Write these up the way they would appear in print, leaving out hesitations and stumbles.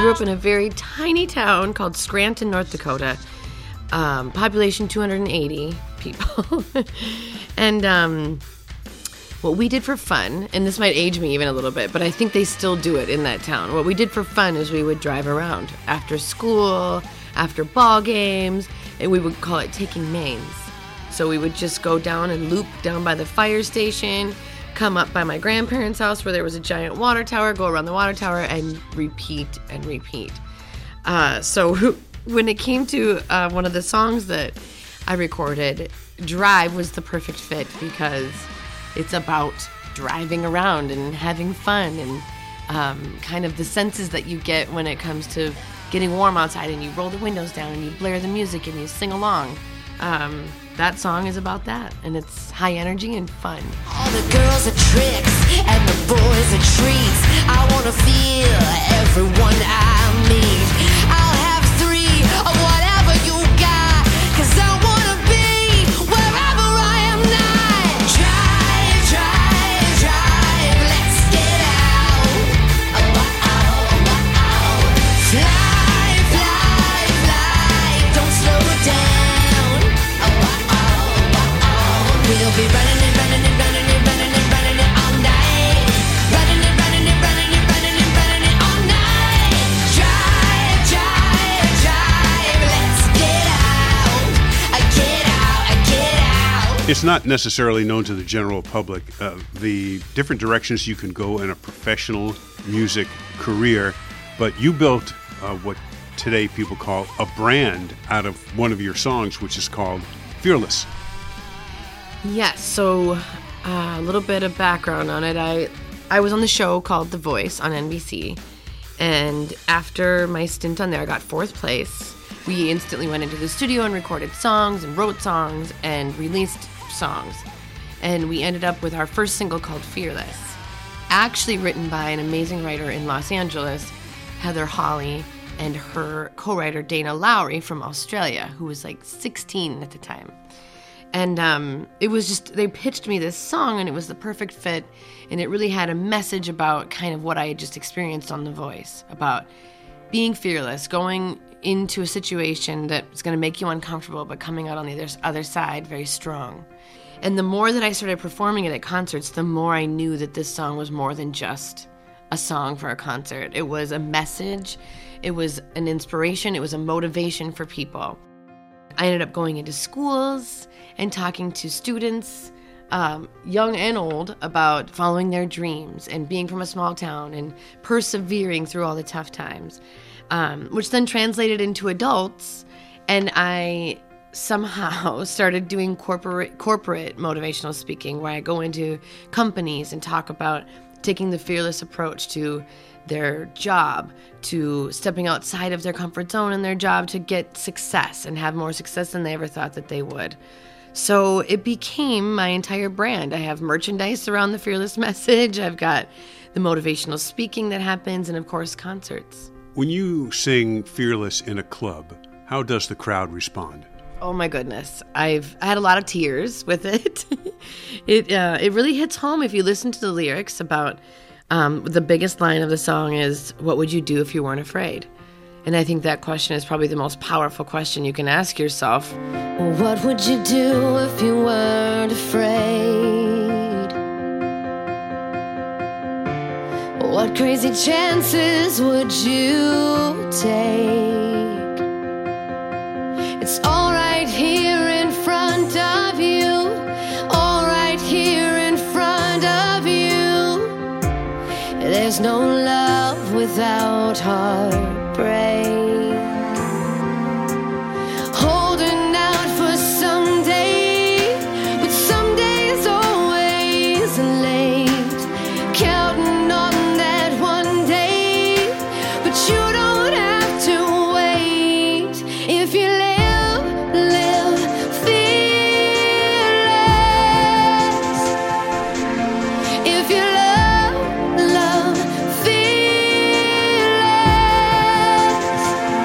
grew up in a very tiny town called Scranton, North Dakota. Population 280 people. And what we did for fun, and this might age me even a little bit, but I think they still do it in that town. What we did for fun is we would drive around after school, after ball games, and we would call it taking mains. So we would just go down and loop down by the fire station, come up by my grandparents' house where there was a giant water tower, go around the water tower, and repeat and repeat. So when it came to one of the songs that I recorded, Drive was the perfect fit because it's about driving around and having fun and kind of the senses that you get when it comes to getting warm outside and you roll the windows down and you blare the music and you sing along. That song is about that, and it's high energy and fun. All the girls are tricks and the boys are treats. I wanna feel everyone I meet. I'll have three of whatever you got, 'cause I wanna be wherever I am not. Drive, drive, drive, let's get out. Oh, oh, oh, oh, oh. Fly, fly, fly, don't slow down. We'll be running and running and running and running and running it all night. Running and running and running and running and running it all night. Drive, drive, drive, let's get out. Get out, get out. It's not necessarily known to the general public, the different directions you can go in a professional music career, but you built what today people call a brand out of one of your songs, which is called Fearless. Yes, so a little bit of background on it. I was on the show called The Voice on NBC, and after my stint on there, I got 4th place. We instantly went into the studio and recorded songs and wrote songs and released songs, and we ended up with our first single called Fearless, actually written by an amazing writer in Los Angeles, Heather Hawley, and her co-writer Dana Lowry from Australia, who was like 16 at the time. And it was just, they pitched me this song and it was the perfect fit. And it really had a message about kind of what I had just experienced on The Voice, about being fearless, going into a situation that's going to make you uncomfortable, but coming out on the other side very strong. And the more that I started performing it at concerts, the more I knew that this song was more than just a song for a concert. It was a message. It was an inspiration. It was a motivation for people. I ended up going into schools and talking to students, young and old, about following their dreams and being from a small town and persevering through all the tough times, which then translated into adults. And I somehow started doing corporate motivational speaking, where I go into companies and talk about taking the fearless approach to their job, to stepping outside of their comfort zone in their job to get success and have more success than they ever thought that they would. So it became my entire brand. I have merchandise around the fearless message. I've got the motivational speaking that happens, and of course, concerts. When you sing Fearless in a club, how does the crowd respond? Oh my goodness. I had a lot of tears with it. It really hits home if you listen to the lyrics about the biggest line of the song is, what would you do if you weren't afraid? And I think that question is probably the most powerful question you can ask yourself. What would you do if you weren't afraid? What crazy chances would you take? It's all right here in front of you, all right here in front of you. There's no love without heartbreak. Holding out for someday, but someday's always late. Counting on that one day, but you don't have to wait. If you live fearless. If you love fearless.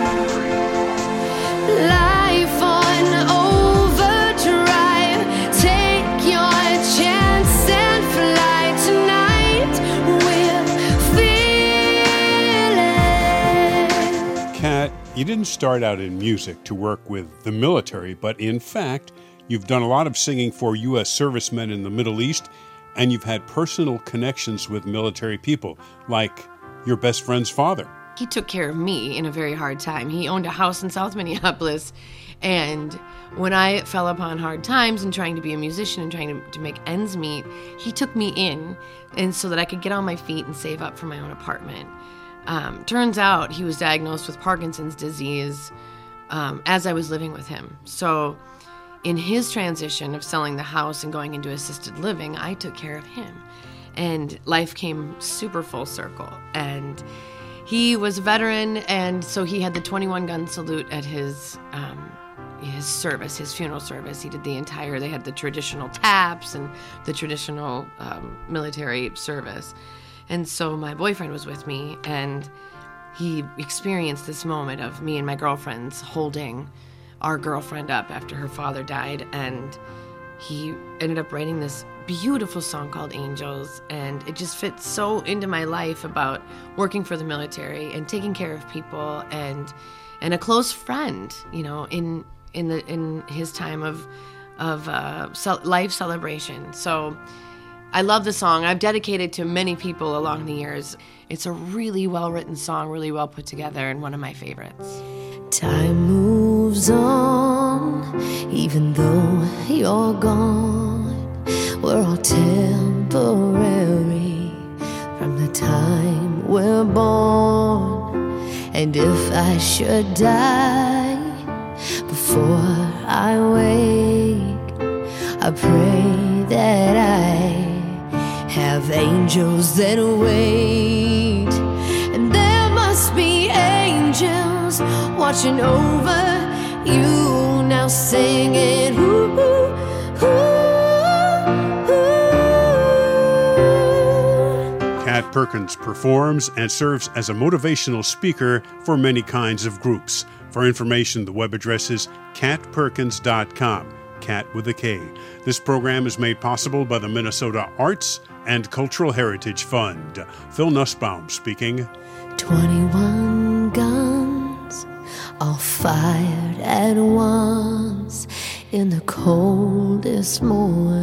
You didn't start out in music to work with the military, but in fact, you've done a lot of singing for U.S. servicemen in the Middle East, and you've had personal connections with military people, like your best friend's father. He took care of me in a very hard time. He owned a house in South Minneapolis, and when I fell upon hard times and trying to be a musician and trying to make ends meet, he took me in, and so that I could get on my feet and save up for my own apartment. Turns out he was diagnosed with Parkinson's disease as I was living with him. So in his transition of selling the house and going into assisted living, I took care of him. And life came super full circle. And he was a veteran, and so he had the 21-gun salute at his service, his funeral service. He did they had the traditional taps and the traditional military service. And so my boyfriend was with me, and he experienced this moment of me and my girlfriends holding our girlfriend up after her father died, and he ended up writing this beautiful song called Angels, and it just fits so into my life about working for the military and taking care of people and a close friend, you know, in his time of life celebration. So I love the song. I've dedicated to many people along the years. It's a really well-written song, really well put together, and one of my favorites. Time moves on, even though you're gone. We're all temporary from the time we're born. And if I should die before I wake, I pray that I have angels that wait. And there must be angels watching over you now, singing ooh, ooh, ooh, ooh. Kat Perkins performs and serves as a motivational speaker for many kinds of groups. For information, the web address is katperkins.com. Cat with a K. This program is made possible by the Minnesota Arts and Cultural Heritage Fund. Phil Nussbaum speaking. 21 guns, all fired at once in the coldest morning.